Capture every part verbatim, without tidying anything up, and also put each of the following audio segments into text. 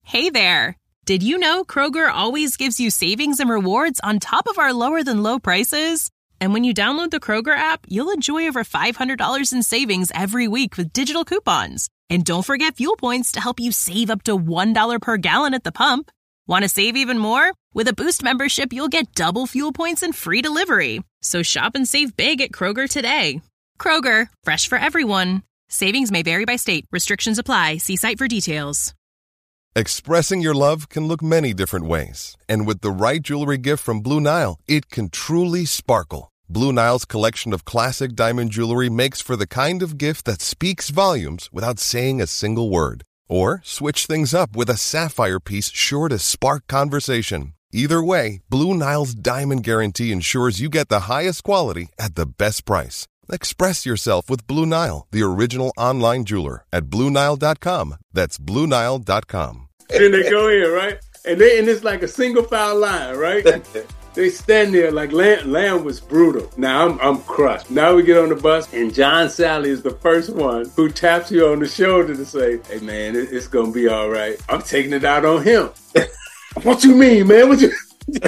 Hey there! Did you know Kroger always gives you savings and rewards on top of our lower-than-low prices? And when you download the Kroger app, you'll enjoy over five hundred dollars in savings every week with digital coupons. And don't forget fuel points to help you save up to one dollar per gallon at the pump. Want to save even more? With a Boost membership, you'll get double fuel points and free delivery. So shop and save big at Kroger today. Kroger, fresh for everyone. Savings may vary by state. Restrictions apply. See site for details. Expressing your love can look many different ways. And with the right jewelry gift from Blue Nile, it can truly sparkle. Blue Nile's collection of classic diamond jewelry makes for the kind of gift that speaks volumes without saying a single word. Or switch things up with a sapphire piece sure to spark conversation. Either way, Blue Nile's Diamond Guarantee ensures you get the highest quality at the best price. Express yourself with Blue Nile, the original online jeweler, at Blue Nile dot com. That's Blue Nile dot com. Then they go in, right? And they and it's like a single file line, right? They stand there like Lamb, Lamb was brutal. Now I'm I'm crushed. Now we get on the bus, and John Sally is the first one who taps you on the shoulder to say, "Hey man, it, it's gonna be all right." I'm taking it out on him. What you mean, man? What you?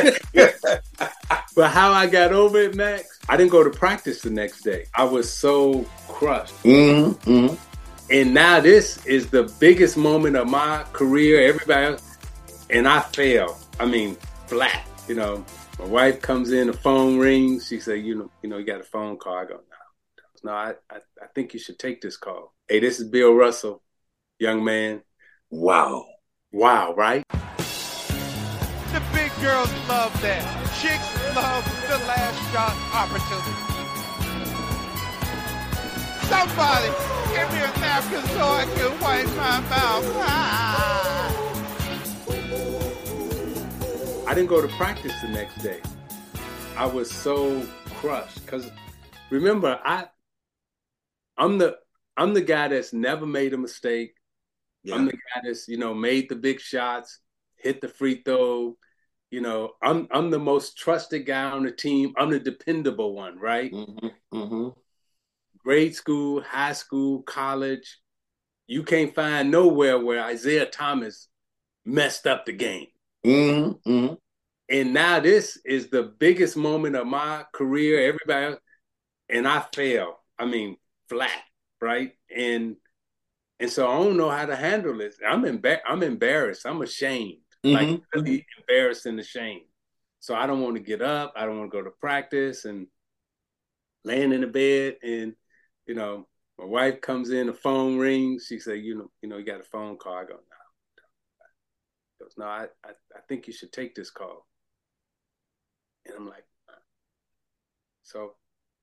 But how I got over it, Max, I didn't go to practice the next day. I was so crushed. Mm-hmm, mm-hmm. And now this is the biggest moment of my career. Everybody else, and I fail. I mean, flat. You know, my wife comes in, the phone rings. She said, "You know, you know, you got a phone call." I go, "No, no, I, I, I think you should take this call." Hey, this is Bill Russell, young man. Wow, wow, right? The big girls love that. Chicks love the last shot opportunity. Somebody give me a napkin so I can wipe my mouth. Ah. I didn't go to practice the next day. I was so crushed because remember, I, I'm the I'm the guy that's never made a mistake. Yeah. I'm the guy that's you know made the big shots, hit the free throw. You know, I'm I'm the most trusted guy on the team. I'm the dependable one, right? Mm-hmm, mm-hmm. Grade school, high school, college. You can't find nowhere where Isaiah Thomas messed up the game. Mm-hmm, mm-hmm. And now this is the biggest moment of my career. Everybody, and I fail. I mean, flat, right? And and so I don't know how to handle this. I'm embar- I'm embarrassed. I'm ashamed. Mm-hmm. Like really embarrassed and ashamed. So I don't want to get up. I don't want to go to practice and laying in the bed. And, you know, my wife comes in, the phone rings. She said, you know, you know, you got a phone call. I go, no. She goes, no, I, I, I think you should take this call. And I'm like, no. So,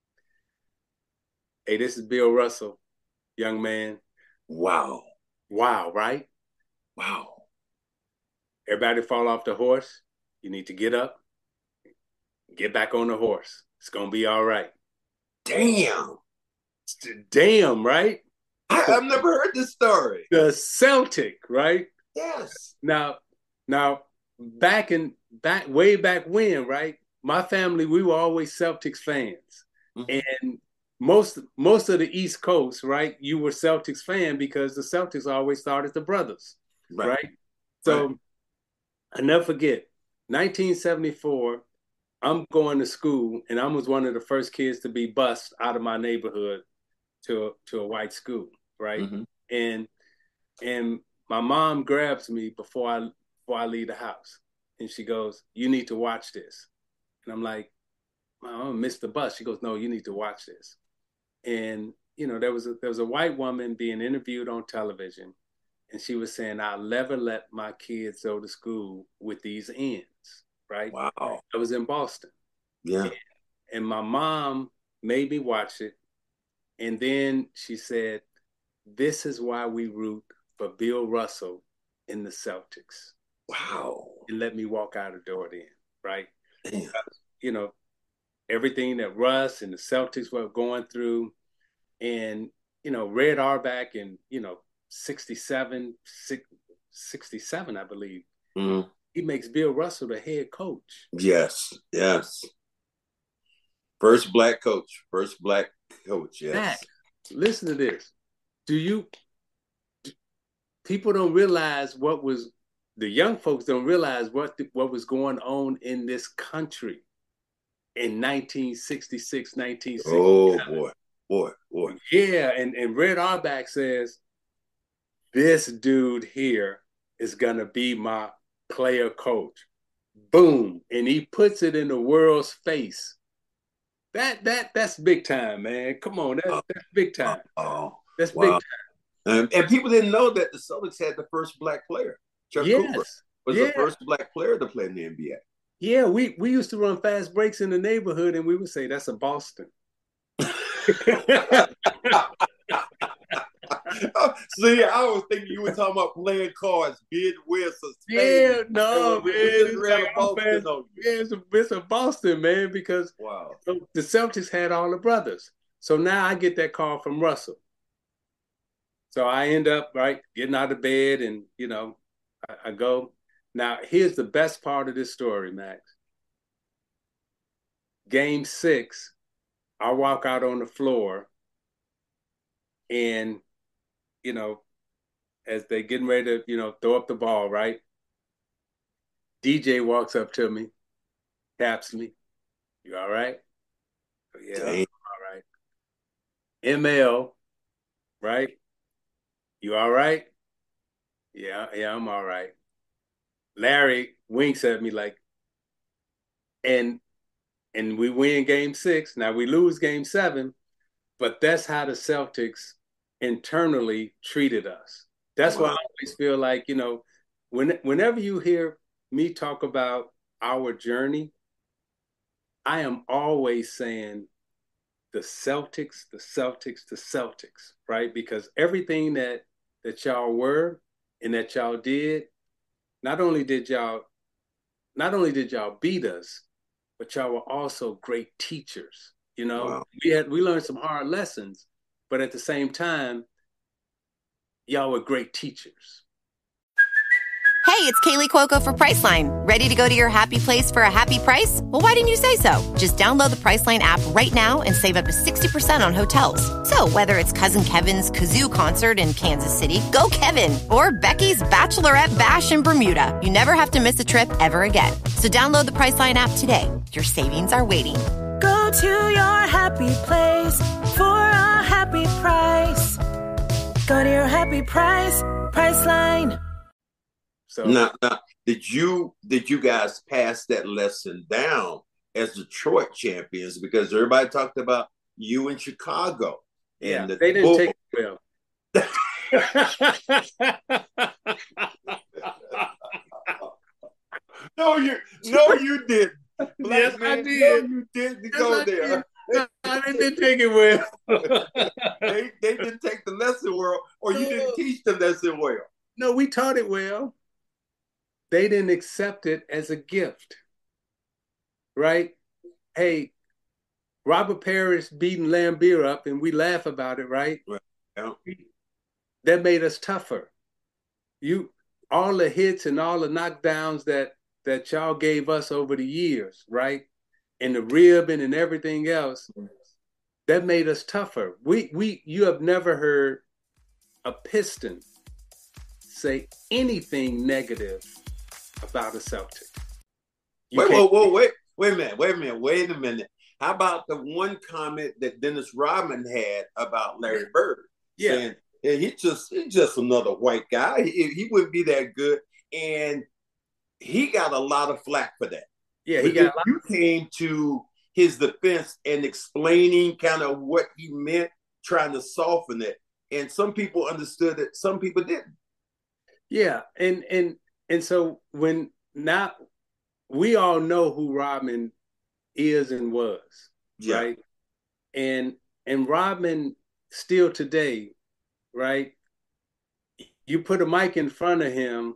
hey, this is Bill Russell, young man. Wow. Wow, right? Wow. Everybody fall off the horse. You need to get up, get back on the horse. It's going to be all right. Damn. Damn, right? I, I've never heard this story. The Celtic, right? Yes. Now, now, back in, back way back when, right? My family, we were always Celtics fans. Mm-hmm. And most, most of the East Coast, right? You were Celtics fan because the Celtics always started the brothers, right? right? So, right. I never forget, nineteen seventy-four, I'm going to school, and I was one of the first kids to be bused out of my neighborhood to, to a white school, right? Mm-hmm. And and my mom grabs me before I before I leave the house, and she goes, "You need to watch this." And I'm like, "Mom, I'm gonna miss the bus." She goes, "No, you need to watch this." And you know, there was a, there was a white woman being interviewed on television. And she was saying, I'll never let my kids go to school with these ends, right? Wow. I was in Boston. Yeah. And, and my mom made me watch it. And then she said, this is why we root for Bill Russell in the Celtics. Wow. And let me walk out the door then, right? Damn. You know, everything that Russ and the Celtics were going through. And, you know, Red Auerbach and, you know, sixty-seven, sixty-seven, I believe. Mm-hmm. He makes Bill Russell the head coach. Yes, yes. First black coach. First black coach, yes. Mac, listen to this. Do you, do, people don't realize what was the young folks don't realize what the, what was going on in this country in nineteen sixty-six, nineteen sixty-seven. Oh boy, boy, boy. Yeah, and, and Red Auerbach says, this dude here is gonna be my player coach. Boom. And he puts it in the world's face. That that that's big time, man. Come on, that's, oh, that's big time. Oh, that's wow. big time. Um, and people didn't know that the Celtics had the first black player. Chuck yes. Cooper was yeah. the first black player to play in the N B A. Yeah, we, we used to run fast breaks in the neighborhood, and we would say, that's a Boston. See, I was thinking you were talking about playing cards, bid, win, sustain. Yeah, no, we, man. We just it's, ran like a Boston on you. Yeah, it's, a, it's a Boston, man, because wow. the Celtics had all the brothers. So now I get that call from Russell. So I end up, right, getting out of bed and, you know, I, I go. Now, here's the best part of this story, Max. Game six, I walk out on the floor and, you know, as they getting ready to, you know, throw up the ball, right? D J walks up to me, taps me. You all right? Yeah, I'm all right. M L, right? You all right? Yeah, yeah, I'm all right. Larry winks at me like, and and we win game six. Now we lose game seven, but that's how the Celtics internally treated us. That's wow. why I always feel like, you know, when whenever you hear me talk about our journey, I am always saying the Celtics, the Celtics, the Celtics, right? Because everything that that y'all were and that y'all did, not only did y'all, not only did y'all beat us, but y'all were also great teachers. You know, wow. we had we learned some hard lessons, but at the same time, y'all were great teachers. Hey, it's Kaylee Cuoco for Priceline. Ready to go to your happy place for a happy price? Well, why didn't you say so? Just download the Priceline app right now and save up to sixty percent on hotels. So whether it's Cousin Kevin's Kazoo Concert in Kansas City, go Kevin, or Becky's Bachelorette Bash in Bermuda, you never have to miss a trip ever again. So download the Priceline app today. Your savings are waiting. Go to your happy place for a happy price. Go to your happy price, Priceline. So now, now, did you did you guys pass that lesson down as Detroit champions? Because everybody talked about you in Chicago. And yeah, the they didn't Bulls. take it well. no, you no, you didn't. Black yes, man, I did. No, you didn't yes, go I there. Did. I didn't take it well. they they didn't take the lesson well, or you didn't teach the lesson well. No, we taught it well. They didn't accept it as a gift, right? Hey, Robert Parrish beating Lambeer up, and we laugh about it, right? Right. Yeah. That made us tougher. You, all the hits and all the knockdowns that that y'all gave us over the years, right? And the ribbon and everything else, that made us tougher. We we you have never heard a Piston say anything negative about a Celtic. You wait, whoa, whoa, wait, wait a minute, wait a minute, wait a minute. How about the one comment that Dennis Rodman had about Larry Bird? Yeah, saying, yeah, he just he's just another white guy. He, he wouldn't be that good, and he got a lot of flack for that. Yeah, he but got. A lot you came to his defense and explaining kind of what he meant, trying to soften it, and some people understood it, some people didn't. Yeah, and and. And so when now we all know who Rodman is and was, yeah. right? And and Rodman still today, right? You put a mic in front of him,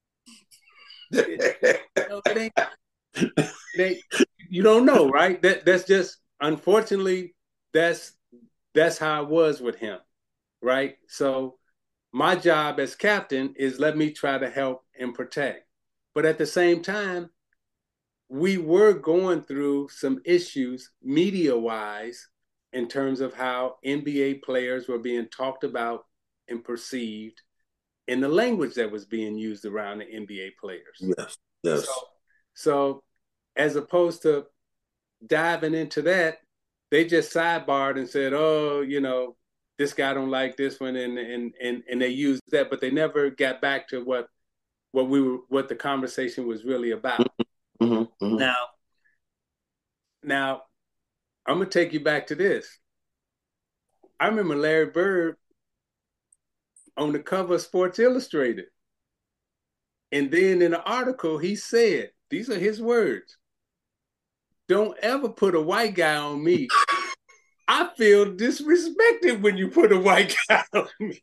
it, you, know, it ain't, it ain't, you don't know, right? That that's just unfortunately that's that's how it was with him, right? So my job as captain is let me try to help and protect. But at the same time, we were going through some issues media-wise in terms of how N B A players were being talked about and perceived. in the language that was being used around the N B A players. Yes, yes. So, so as opposed to diving into that, they just sidebarred and said, "Oh, you know, this guy don't like this one," and and and and they used that, but they never got back to what what we were what the conversation was really about. Mm-hmm, mm-hmm. Now, now I'm gonna take you back to this. I remember Larry Bird on the cover of Sports Illustrated. And then in the article, he said, these are his words, "Don't ever put a white guy on me. I feel disrespected when you put a white guy on me."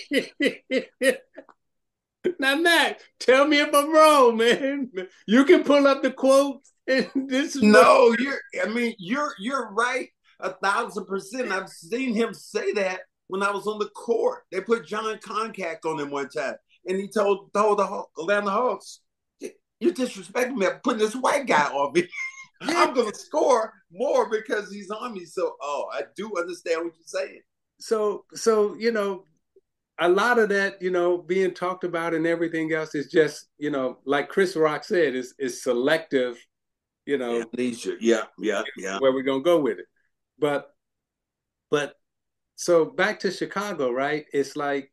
Now, Matt, tell me if I'm wrong, man. You can pull up the quote. And this is no, what- you're, I mean, you're, you're right. A thousand percent. I've seen him say that when I was on the court. They put John Concac on him one time, and he told, told the Atlanta Hawks, "You're disrespecting me. I'm putting this white guy on me. I'm going to score more because he's on me." So, oh, I do understand what you're saying. So, so you know, a lot of that, you know, being talked about and everything else is just, you know, like Chris Rock said, is is selective, you know. Yeah, yeah, yeah, yeah. Where we're going to go with it. But, but, so back to Chicago, right? It's like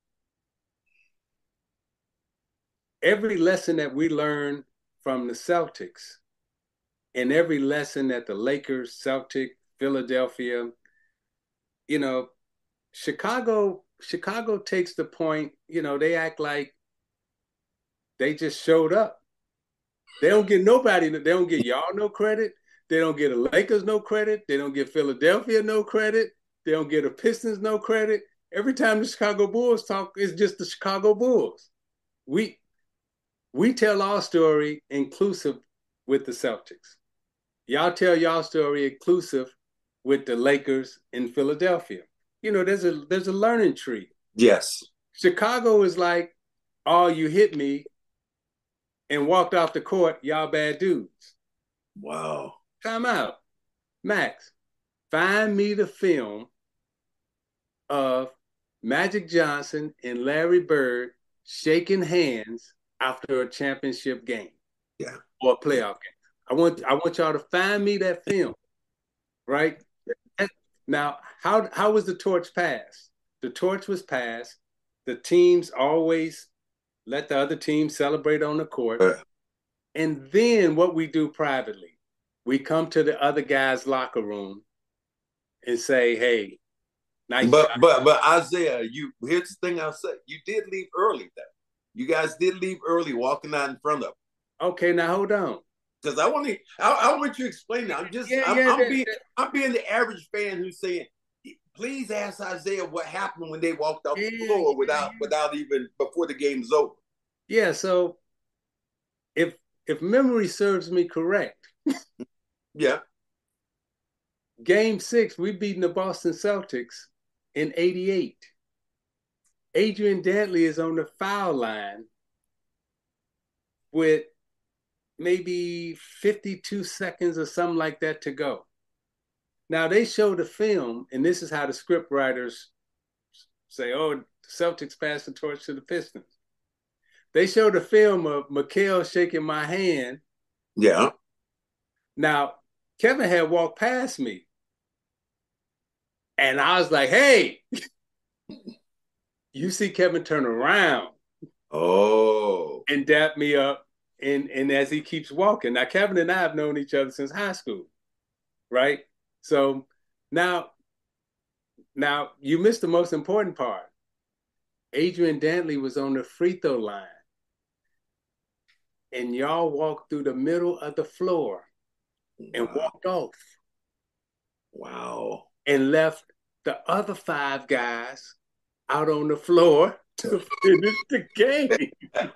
every lesson that we learn from the Celtics and every lesson that the Lakers, Celtic, Philadelphia, you know, Chicago, Chicago takes the point, you know, they act like they just showed up. They don't get nobody, they don't get y'all no credit. They don't get the Lakers no credit. They don't get Philadelphia no credit. They don't get the Pistons no credit. Every time the Chicago Bulls talk, it's just the Chicago Bulls. We we tell our story inclusive with the Celtics. Y'all tell y'all story inclusive with the Lakers in Philadelphia. You know, there's a there's a learning tree. Yes. Chicago is like, "Oh, you hit me and walked off the court. Y'all bad dudes." Wow. Time out. Max, find me the film of Magic Johnson and Larry Bird shaking hands after a championship game. Yeah. Or a playoff game. I want I want y'all to find me that film. Right? Now, how how was the torch passed? The torch was passed. The teams always let the other team celebrate on the court. Uh. And then what we do privately, we come to the other guy's locker room and say, "Hey, nice but shot." but but Isaiah, you here's the thing I'll say. You did leave early though. You guys did leave early, walking out in front of them. Okay, now hold on. Because I want to, I, I want you to explain that. I'm just, yeah, I'm, yeah, I'm, that, being, that, I'm being the average fan who's saying, "Please ask Isaiah what happened when they walked off yeah, the floor without, yeah. without even before the game's over." Yeah. So, if if memory serves me correct, yeah, Game Six, we beaten the Boston Celtics in eighty-eight. Adrian Dantley is on the foul line with maybe fifty-two seconds or something like that to go. Now they show the film, and this is how the script writers say, "Oh, the Celtics passed the torch to the Pistons." They show the film of Mikal shaking my hand. Yeah. Now, Kevin had walked past me. And I was like, "Hey," you see Kevin turn around. Oh. And dap me up. And, and as he keeps walking. Now, Kevin and I have known each other since high school. Right? So now, now you missed the most important part. Adrian Dantley was on the free throw line. And y'all walked through the middle of the floor and wow. walked off. Wow. And left the other five guys out on the floor to finish the game.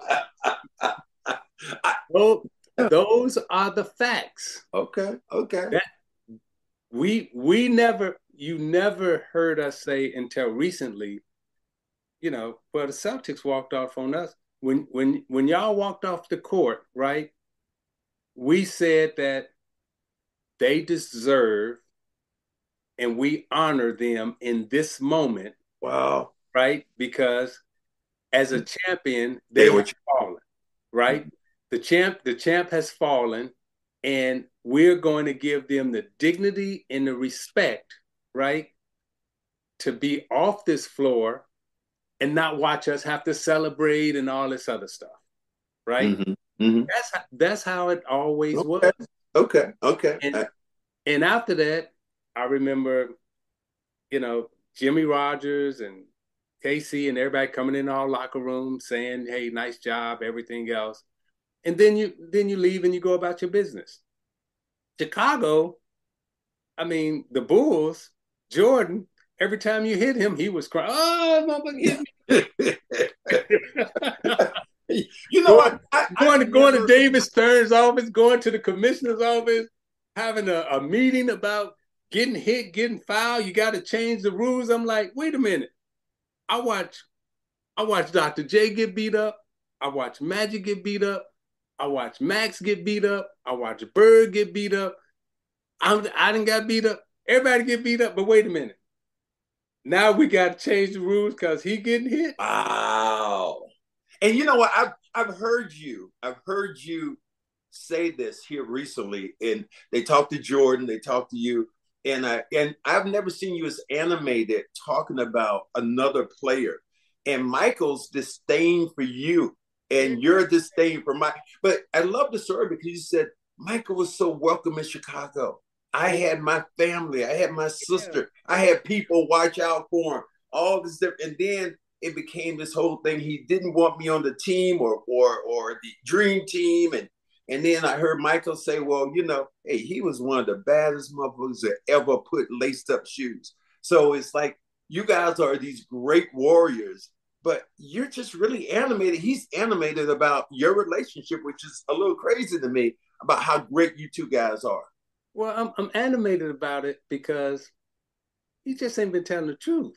So, those are the facts. Okay, okay. That, we we never, you never heard us say until recently, you know, well, the Celtics walked off on us. When when when y'all walked off the court, right? We said that they deserve and we honor them in this moment. Wow. Right? Because as a champion, they They were have fallen, right? The champ, the champ has fallen, and we're going to give them the dignity and the respect, right, to be off this floor and not watch us have to celebrate and all this other stuff, right? Mm-hmm. Mm-hmm. That's how, that's how it always Okay. was. Okay. Okay. And, I, and after that, I remember, you know, Jimmy Rogers and K C and everybody coming in our locker room saying, "Hey, nice job," everything else. And then you then you leave and you go about your business. Chicago, I mean, the Bulls, Jordan, every time you hit him, he was crying. Oh, motherfucker hit me. you know what? I, I, going I to going never... to David Stern's office, going to the commissioner's office, having a, a meeting about getting hit, getting fouled. You got to change the rules. I'm like, wait a minute. I watch, I watch Doctor J get beat up. I watch Magic get beat up. I watch Max get beat up. I watch Bird get beat up. I'm, I didn't got beat up. Everybody get beat up. But wait a minute. Now we got to change the rules because he getting hit. Wow. And you know what? I've I've heard you. I've heard you say this here recently. And they talked to Jordan. They talked to you. And I and I've never seen you as animated talking about another player. And Michael's disdain for you, and your disdain for Mike. But I love the story because you said Michael was so welcome in Chicago. I had my family. I had my sister. I had people watch out for him. All this stuff, and then it became this whole thing. He didn't want me on the team or or or the dream team, and and then I heard Michael say, "Well, you know, hey, he was one of the baddest motherfuckers that ever put laced up shoes." So it's like you guys are these great warriors, but you're just really animated. He's animated about your relationship, which is a little crazy to me about how great you two guys are. Well, I'm I'm animated about it because he just ain't been telling the truth.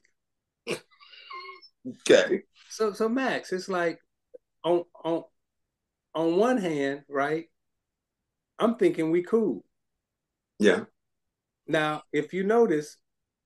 Okay. So so Max, it's like on on on one hand, right? I'm thinking we cool. Yeah. Now, if you notice,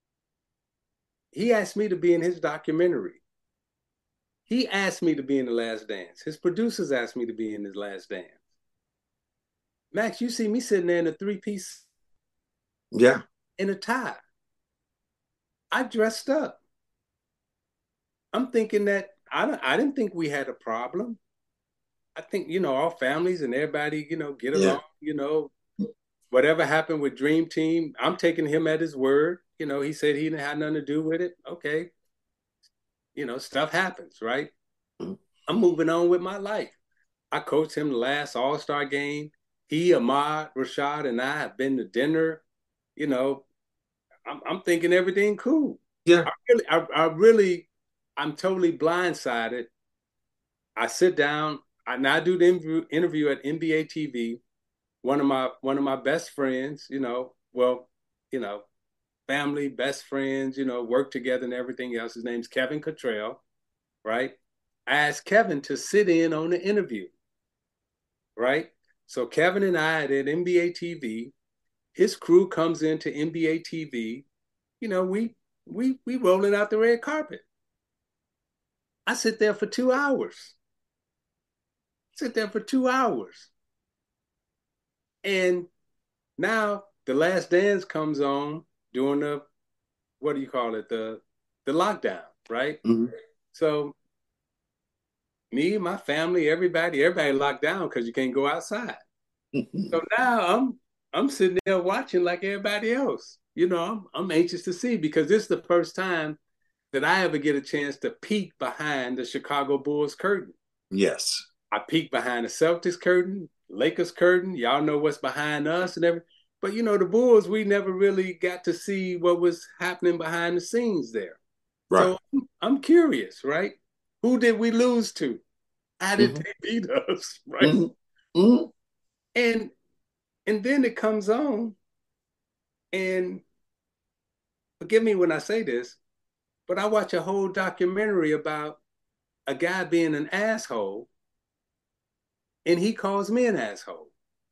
he asked me to be in his documentary. He asked me to be in The Last Dance. His producers asked me to be in his Last Dance. Max, you see me sitting there in a three-piece, yeah, in a tie. I dressed up. I'm thinking that I don't, I didn't think we had a problem. I think, you know, our families and everybody, you know, get along, yeah. you know, whatever happened with Dream Team, I'm taking him at his word. You know, he said he didn't have nothing to do with it. Okay. You know, stuff happens, right? Mm-hmm. I'm moving on with my life. I coached him the last All-Star game. He, Ahmad, Rashad, and I have been to dinner. You know, I'm, I'm thinking everything cool. Yeah. I really, I, I really, I'm totally blindsided. I sit down, I now do the interview, interview at N B A T V. One of my one of my best friends, you know, well, you know, family, best friends, you know, work together and everything else. His name's Kevin Cottrell, right? I asked Kevin to sit in on the interview, right? So Kevin and I at N B A T V, his crew comes into N B A T V, you know, we we we rolling out the red carpet. I sit there for two hours. Sit there for two hours. And now The Last Dance comes on during the, what do you call it? The the lockdown, right? Mm-hmm. So me, my family, everybody, everybody locked down because you can't go outside. So now I'm I'm sitting there watching like everybody else. You know, I'm I'm anxious to see because this is the first time that I ever get a chance to peek behind the Chicago Bulls curtain. Yes. I peek behind the Celtics curtain, Lakers curtain. Y'all know what's behind us and everything. But, you know, the Bulls, we never really got to see what was happening behind the scenes there. Right. So I'm curious, right? Who did we lose to? How did mm-hmm. they beat us, right? Mm-hmm. Mm-hmm. And and then it comes on, and forgive me when I say this, but I watch a whole documentary about a guy being an asshole, and he calls me an asshole.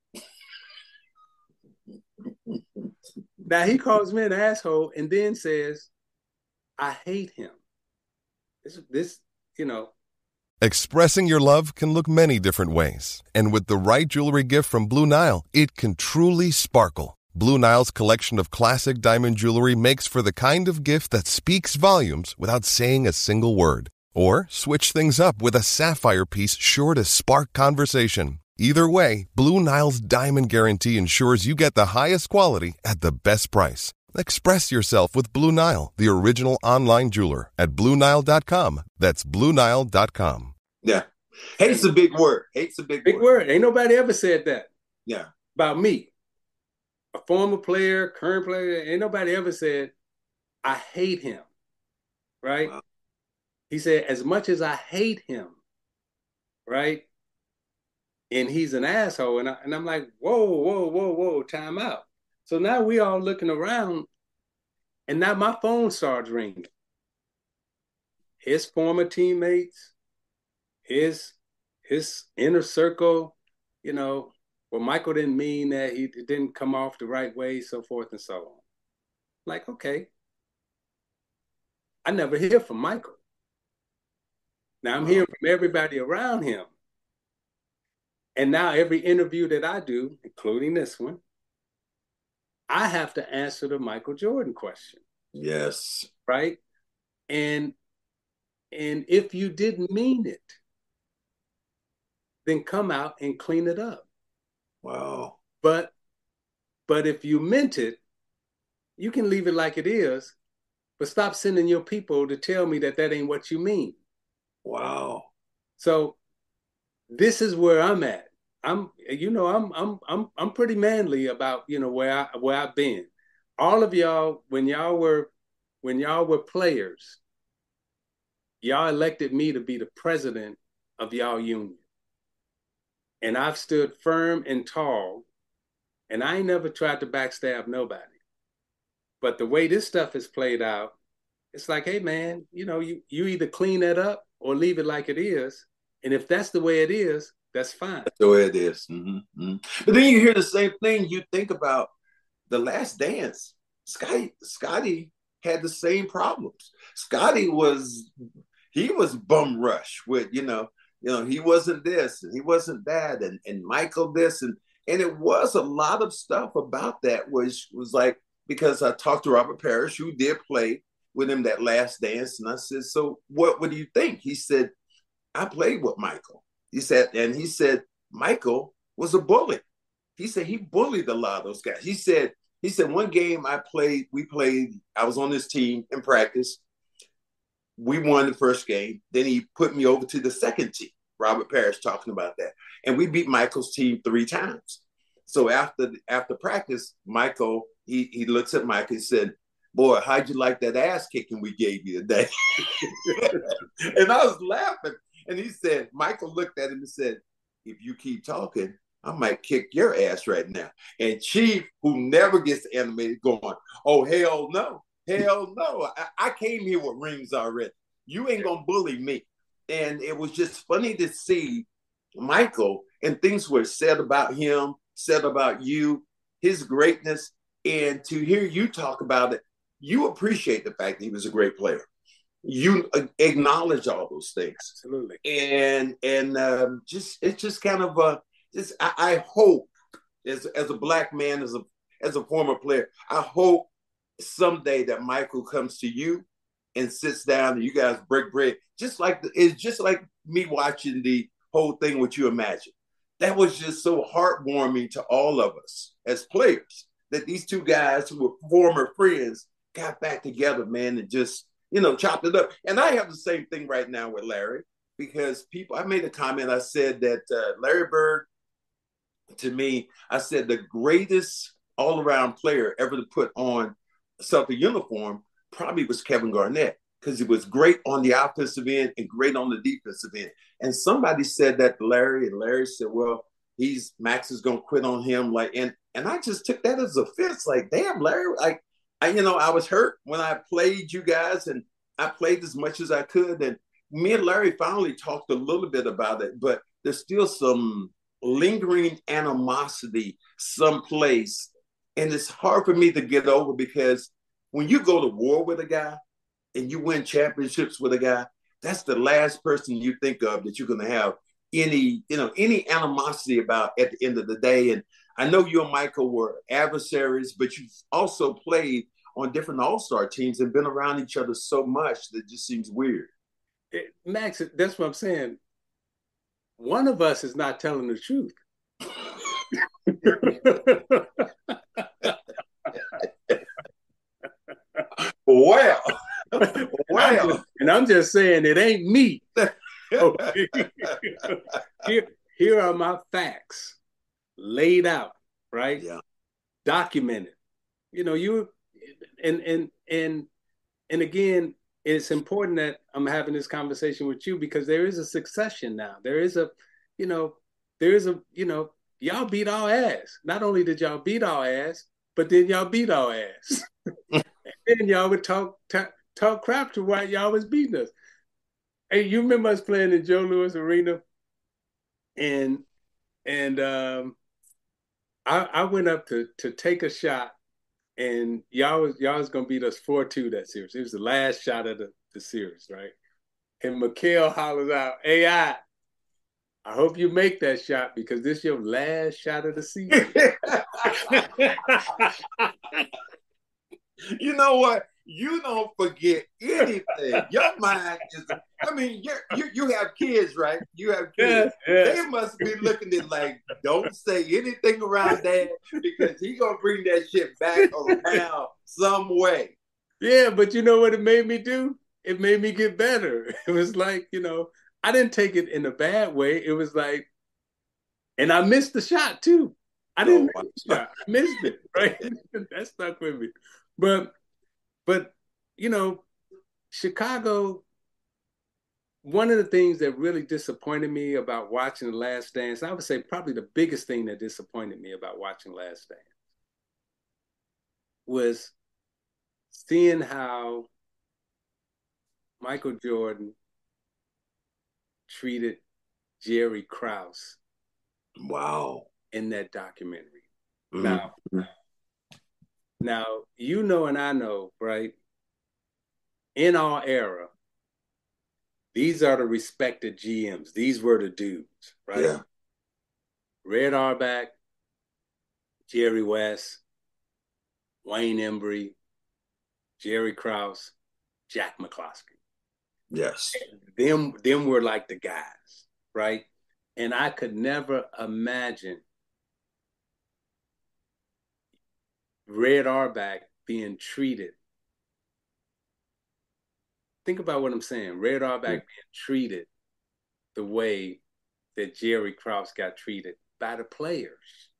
Now he calls me an asshole and then says, I hate him. This, this, you know, Expressing your love can look many different ways, and with the right jewelry gift from Blue Nile, it can truly sparkle. Blue Nile's collection of classic diamond jewelry makes for the kind of gift that speaks volumes without saying a single word. Or switch things up with a sapphire piece sure to spark conversation. Either way, Blue Nile's Diamond Guarantee ensures you get the highest quality at the best price. Express yourself with Blue Nile, the original online jeweler, at Blue Nile dot com. That's Blue Nile dot com. Yeah. Hate's a big word. Hate's a big, big word. word. Ain't nobody ever said that. Yeah. About me. A former player, current player, ain't nobody ever said, I hate him. Right? Wow. He said, as much as I hate him, right? And he's an asshole. And, I, and I'm like, whoa, whoa, whoa, whoa, time out. So now we all looking around, and now my phone starts ringing. His former teammates, his his inner circle, you know, well, Michael didn't mean that, he it didn't come off the right way, so forth and so on. Like, okay. I never hear from Michael. Now I'm hearing from everybody around him. And now every interview that I do, including this one, I have to answer the Michael Jordan question. Yes. Right? And and if you didn't mean it, then come out and clean it up. Wow. But but if you meant it, you can leave it like it is, but stop sending your people to tell me that that ain't what you mean. Wow. So this is where I'm at. I'm, you know, I'm, I'm, I'm, I'm pretty manly about, you know, where I, where I've been. All of y'all, when y'all were, when y'all were players, y'all elected me to be the president of y'all union. And I've stood firm and tall, and I ain't never tried to backstab nobody. But the way this stuff is played out, it's like, hey man, you know, you, you either clean that up or leave it like it is. And if that's the way it is, that's fine. That's the way it is. Mm-hmm, mm-hmm. But then you hear the same thing. You think about The Last Dance. Scotty, Scotty had the same problems. Scotty was, he was bum rush with, you know, you know, he wasn't this and he wasn't that, and, and Michael this. And, and it was a lot of stuff about that, which was like, because I talked to Robert Parrish, who did play with him that Last Dance. And I said, so what, what do you think? He said, I played with Michael. He said, and he said, Michael was a bully. He said he bullied a lot of those guys. He said, he said, one game I played, we played, I was on this team in practice. We won the first game. Then he put me over to the second team. Robert Parrish talking about that. And we beat Michael's team three times. So after after practice, Michael, he, he looks at Mike and said, boy, how'd you like that ass kicking we gave you today? And I was laughing. And he said, Michael looked at him and said, if you keep talking, I might kick your ass right now. And Chief, who never gets animated, going, oh, hell no. Hell no. I, I came here with rings already. You ain't going to bully me. And it was just funny to see Michael, and things were said about him, said about you, his greatness. And to hear you talk about it, you appreciate the fact that he was a great player. You acknowledge all those things. Absolutely. And and um, just it's just kind of a just I, I hope as as a black man, as a as a former player, I hope someday that Michael comes to you and sits down and you guys break bread. Just like the, it's just like me watching the whole thing with You Imagine. That was just so heartwarming to all of us as players, that these two guys who were former friends got back together, man, and just, you know, chopped it up. And I have the same thing right now with Larry, because people, I made a comment, I said that uh, Larry Bird, to me, I said the greatest all-around player ever to put on a Celtic uniform probably was Kevin Garnett, because he was great on the offensive end and great on the defensive end. And somebody said that to Larry, and Larry said, well, he's Max is going to quit on him. Like, and, and I just took that as a offense. Like, damn, Larry, like, I, you know, I was hurt when I played you guys, and I played as much as I could. And me and Larry finally talked a little bit about it, but there's still some lingering animosity someplace. And it's hard for me to get over, because when you go to war with a guy and you win championships with a guy, that's the last person you think of that you're going to have any, you know, any animosity about at the end of the day. And I know you and Michael were adversaries, but you've also played on different all-star teams and been around each other so much that it just seems weird. It, Max, that's what I'm saying. One of us is not telling the truth. Well, well, and I'm just saying it ain't me. Okay. here, here are my facts laid out, right? Yeah. Documented. You know, you and and and and again, it's important that I'm having this conversation with you because there is a succession now. There is a, you know, there is a, you know, y'all beat our ass. Not only did y'all beat our ass, but then y'all beat our ass. And then y'all would talk, talk talk crap to why y'all was beating us. Hey, you remember us playing in Joe Louis Arena? And and um, I, I went up to to take a shot, and y'all was y'all was gonna beat us four two that series. It was the last shot of the, the series, right? And Mikhail hollers out, "Hey, I, I hope you make that shot because this is your last shot of the season." You know what? You don't forget anything. Your mind is, I mean, you you you have kids, right? You have kids. Yes, yes. They must be looking at like, don't say anything around Dad because he gonna bring that shit back around some way. Yeah, but you know what it made me do? It made me get better. It was like, you know, I didn't take it in a bad way. It was like, and I missed the shot too. I didn't oh, miss the shot. I missed it, right? That stuck with me. But, but, you know, Chicago, one of the things that really disappointed me about watching The Last Dance, I would say probably the biggest thing that disappointed me about watching Last Dance was seeing how Michael Jordan treated Jerry Krause. Wow. In that documentary. Mm-hmm. Now, Now, you know and I know, right? In our era, these are the respected G Ms. These were the dudes, right? Yeah. Red Auerbach, Jerry West, Wayne Embry, Jerry Krause, Jack McCloskey. Yes. Them, them were like the guys, right? And I could never imagine Red Auerbach being treated. Think about what I'm saying. Red Auerbach yeah. being treated the way that Jerry Krause got treated by the players.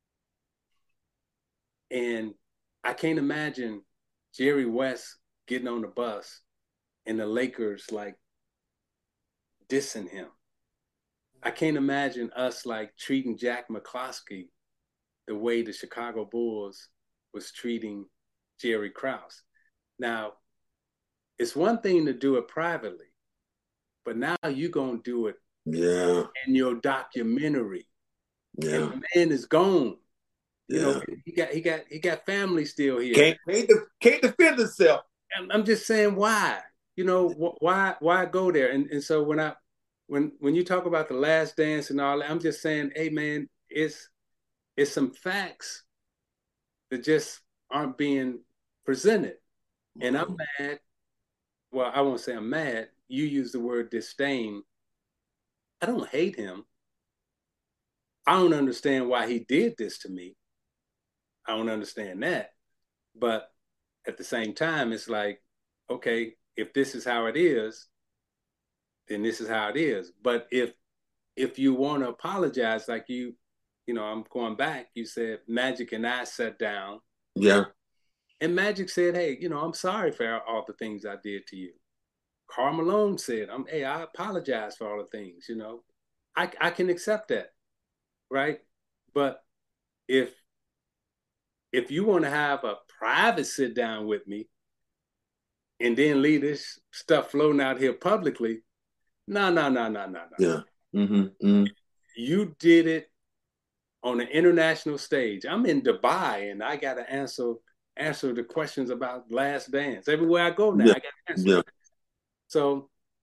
And I can't imagine Jerry West getting on the bus and the Lakers like dissing him. I can't imagine us like treating Jack McCloskey the way the Chicago Bulls was treating Jerry Krause. Now, it's one thing to do it privately, but now you're going to do it yeah. in your documentary. Yeah. And the man is gone. You yeah. know, he got he got he got family still here. Can't can't, can't defend himself. I'm, I'm just saying why. You know, wh- why why go there? And and so when I when when you talk about The Last Dance and all that, I'm just saying, hey man, it's it's some facts that just aren't being presented. And I'm mad. Well, I won't say I'm mad. You use the word disdain. I don't hate him. I don't understand why he did this to me. I don't understand that. But at the same time, it's like, okay, if this is how it is, then this is how it is. But if if you want to apologize, like you, you know, I'm going back, you said Magic and I sat down. Yeah. And Magic said, hey, you know, I'm sorry for all the things I did to you. Karl Malone said, I'm, hey, I apologize for all the things, you know. I, I can accept that, right? But if if you want to have a private sit down with me and then leave this stuff floating out here publicly, no, no, no, no, no, no. Yeah. Mm-hmm. Mm-hmm. You did it on an international stage. I'm in Dubai and I got to answer answer the questions about Last Dance. Everywhere I go now, yeah. I got to answer. Yeah. So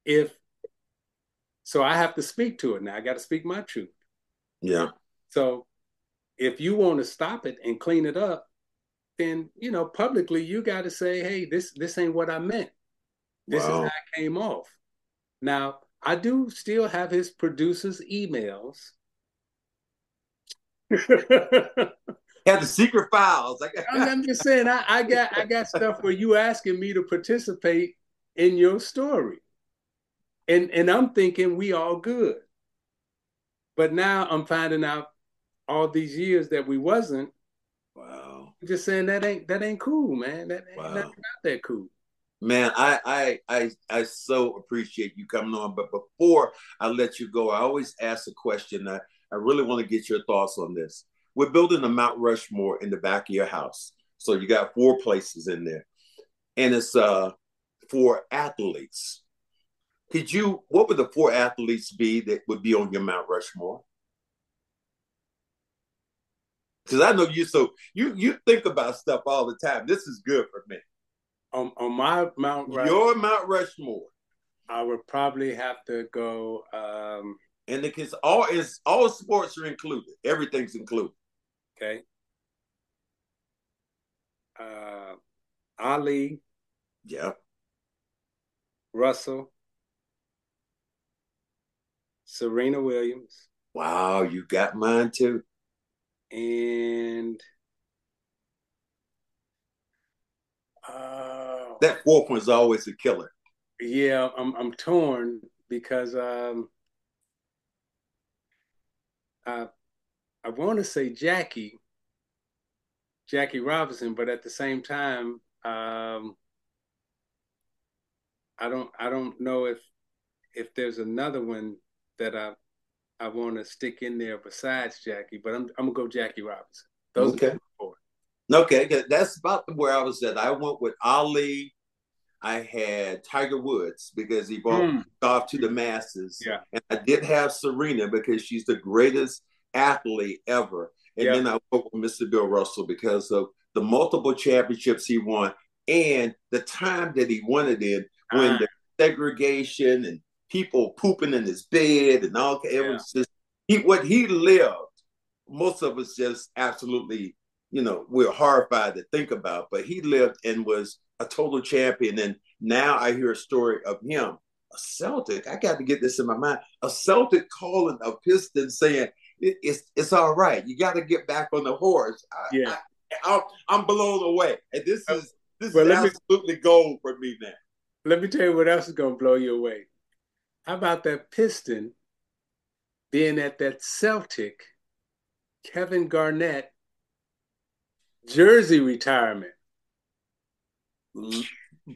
if so, I have to speak to it now. I got to speak my truth. Yeah. So if you want to stop it and clean it up, then you know publicly you got to say, hey, this this ain't what I meant. This wow. is how it came off. Now I do still have his producer's emails. Have the secret files. I got- I'm just saying, I, I got I got stuff where you asking me to participate in your story, and and I'm thinking we all good, but now I'm finding out all these years that we wasn't. Wow. I'm just saying that ain't that ain't cool, man. That ain't wow. not that cool. Man, I, I I I so appreciate you coming on. But before I let you go, I always ask a question. I, I really want to get your thoughts on this. We're building a Mount Rushmore in the back of your house. So you got four places in there. And it's uh for athletes. Could you, what would the four athletes be that would be on your Mount Rushmore? Because I know you so you you think about stuff all the time. This is good for me. On, on my Mount Rushmore, your Mount Rushmore, I would probably have to go. Um, and the kids, all is all sports are included. Everything's included. Okay. Uh, Ali. Yeah. Russell. Serena Williams. Wow, you got mine too. And uh, that fourth one's always a killer. Yeah, I'm I'm torn because um, I I want to say Jackie, Jackie Robinson, but at the same time, um, I don't I don't know if if there's another one that I I want to stick in there besides Jackie, but I'm I'm gonna go Jackie Robinson. Those okay. are four. Okay, that's about where I was at. I went with Ali. I had Tiger Woods because he brought mm. golf to the masses. Yeah. And I did have Serena because she's the greatest athlete ever. And yeah. then I went with Mister Bill Russell because of the multiple championships he won and the time that he won it in when uh. the segregation and people pooping in his bed and all. It yeah. was just he, what he lived. Most of us just absolutely, you know, we're horrified to think about, but he lived and was a total champion. And now I hear a story of him, a Celtic. I got to get this in my mind. A Celtic calling a Piston saying, it, it's it's all right. You got to get back on the horse. I, yeah. I, I, I'm blown away. And this is this well, is absolutely me, gold for me now. Let me tell you what else is going to blow you away. How about that Piston being at that Celtic Kevin Garnett jersey retirement? Loved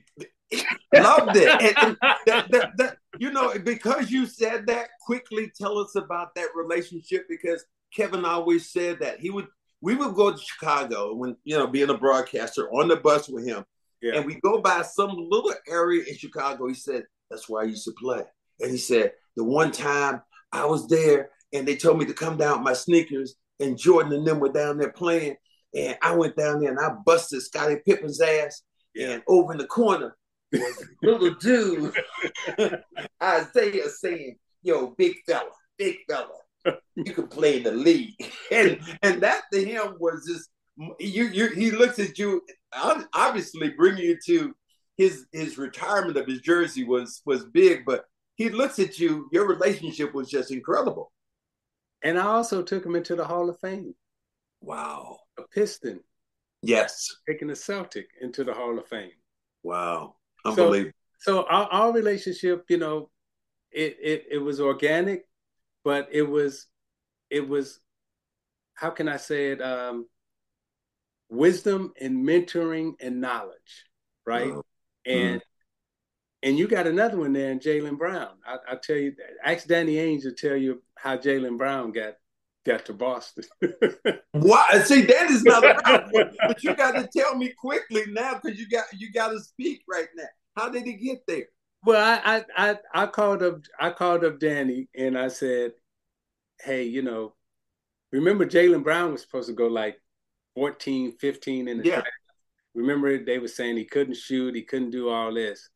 it. And, and that, that, that, you know, because you said that, quickly tell us about that relationship, because Kevin always said that he would, we would go to Chicago when, you know, being a broadcaster on the bus with him. Yeah. And we go by some little area in Chicago. He said, that's where I used to play. And he said, the one time I was there and they told me to come down with my sneakers and Jordan and them were down there playing. And I went down there and I busted Scottie Pippen's ass. Yeah. And over in the corner was a little dude, Isaiah, saying, yo, big fella, big fella, you can play in the league. And and that to him was just, you, you. he looks at you, obviously bringing you to his his retirement of his jersey was was big, but he looks at you, your relationship was just incredible. And I also took him into the Hall of Fame. Wow. A Piston. Yes. Taking the Celtic into the Hall of Fame. Wow. Unbelievable. So, so our, our relationship, you know, it, it it was organic, but it was, it was, how can I say it? Um, wisdom and mentoring and knowledge, right? Oh. And mm-hmm. and you got another one there in Jaylen Brown. I, I'll tell you, ask Danny Ainge to tell you how Jaylen Brown got got to Boston. What? See, that is not around, but, but you got to tell me quickly now, because you got you got to speak right now. How did he get there? Well, I I I, I called up I called up Danny and I said, hey, you know, remember Jaylen Brown was supposed to go like fourteen, fifteen in the yeah. draft. Remember they were saying he couldn't shoot, he couldn't do all this.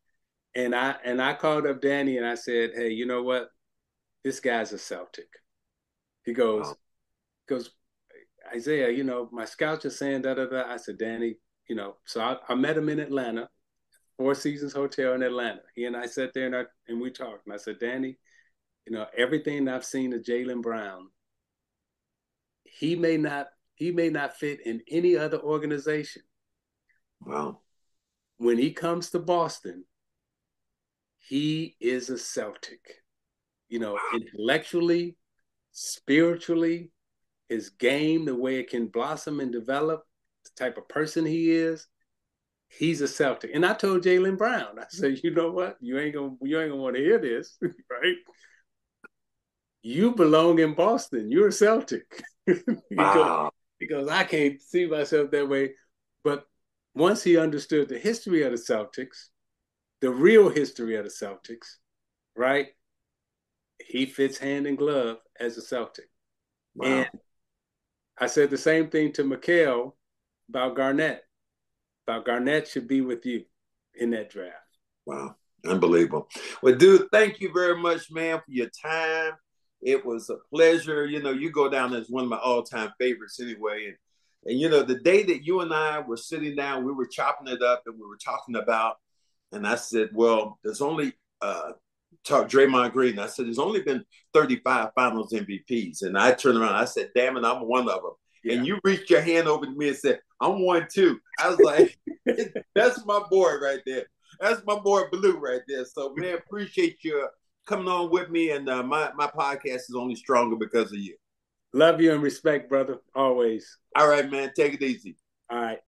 And I and I called up Danny and I said, hey, you know what? This guy's a Celtic. He goes, wow. goes, Isaiah, you know, my scouts are saying da da da. I said, Danny, you know, so I, I met him in Atlanta, Four Seasons Hotel in Atlanta. He and I sat there and I and we talked. And I said, Danny, you know, everything I've seen of Jaylen Brown, he may not he may not fit in any other organization. Wow. When he comes to Boston, he is a Celtic. You know, wow. Intellectually, spiritually, his game, the way it can blossom and develop, the type of person he is, he's a Celtic. And I told Jaylen Brown, I said, you know what? You ain't gonna you ain't gonna want to hear this, right? You belong in Boston. You're a Celtic. Wow. Because I can't see myself that way. But once he understood the history of the Celtics, the real history of the Celtics, right? He fits hand in glove as a Celtic. Wow. And I said the same thing to Mikal about Garnett. About Garnett should be with you in that draft. Wow. Unbelievable. Well, dude, thank you very much, man, for your time. It was a pleasure. You know, you go down as one of my all-time favorites anyway. And, and, you know, the day that you and I were sitting down, we were chopping it up and we were talking about, and I said, well, there's only, uh, talk Draymond Green. I said, there's only been thirty-five finals M V Ps. And I turned around, I said, damn it, I'm one of them. Yeah. And you reached your hand over to me and said, I'm one too. I was like, that's my boy right there. That's my boy Blue right there. So, man, appreciate you coming on with me. And uh, my, my podcast is only stronger because of you. Love you and respect, brother. Always. All right, man. Take it easy. All right.